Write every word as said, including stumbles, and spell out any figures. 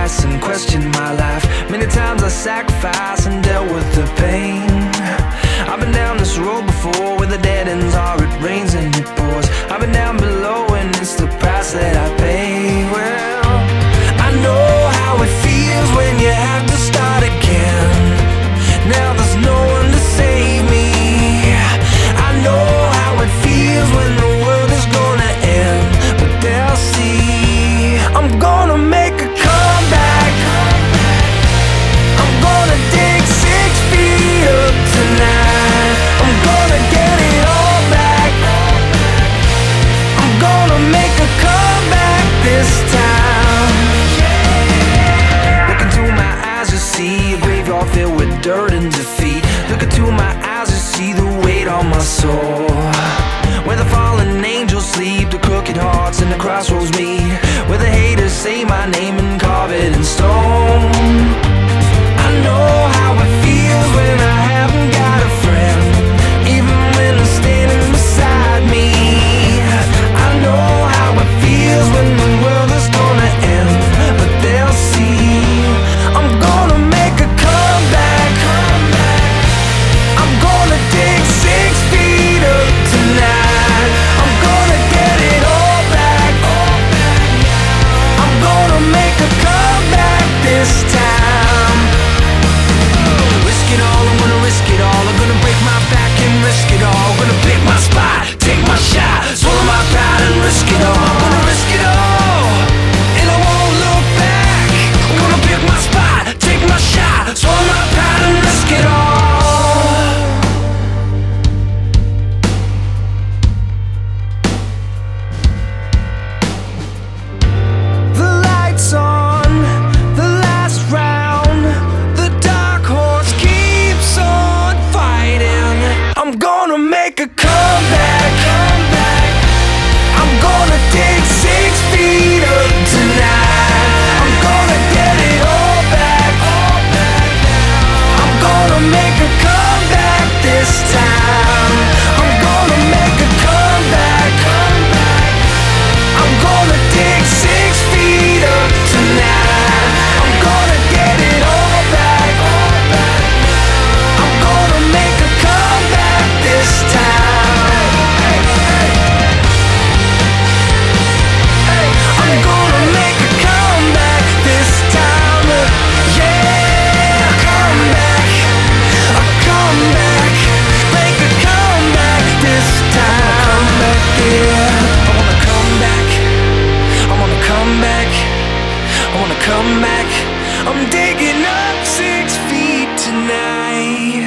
stress and questioned my life. Many times I sacrificed and dealt with the pain. I've been down this road before, where the dead ends are, it rains and it pours. I've been down below and it's the price that I pay. Well, I know how it feels when you have to start again. Now there's no one to save me. I know how it feels when the world is gonna end, but they'll see I'm gonna make a comeback. I'm gonna dig six feet up tonight. I'm gonna get it all back. I'm gonna make a comeback this time. Look into my eyes, you see a graveyard filled with dirt and defeat. Look into my eyes, you see the weight on my soul. Where the fallen angels sleep, the crooked hearts and the crossroads meet. Where the haters say my name and carve it in stone. I know how it feels when I haven't got a friend, even when they're standing beside me. I know how it feels when the world is gonna end, but they'll see I'm gonna make a comeback. I'm gonna dig six feet up tonight. I'm gonna get it all back. I'm gonna make a comeback this time. Risk it all, I'm gonna risk it all. I'm gonna break my back and risk it all. I'm gonna pick my spot, take my shot, swallow my pride and risk it all. I'm gonna risk it all, and I won't look back. I'm gonna pick my spot, take my shot, swallow my pride and risk it all. The lights on, the last round. The dark horse keeps on fighting. I'm gonna make a comeback. I'm gonna dig six feet up tonight. I'm gonna get it all back. I'm gonna make a comeback this time. I'm gonna make a comeback. I'm gonna dig six feet up tonight. I'm gonna get it all back. I'm gonna make a comeback this time. I'm gonna make a comeback this time. Yeah, a comeback, a comeback, make a comeback this time. Yeah, I wanna come back, I wanna come back, I wanna come back. I'm digging up six feet tonight.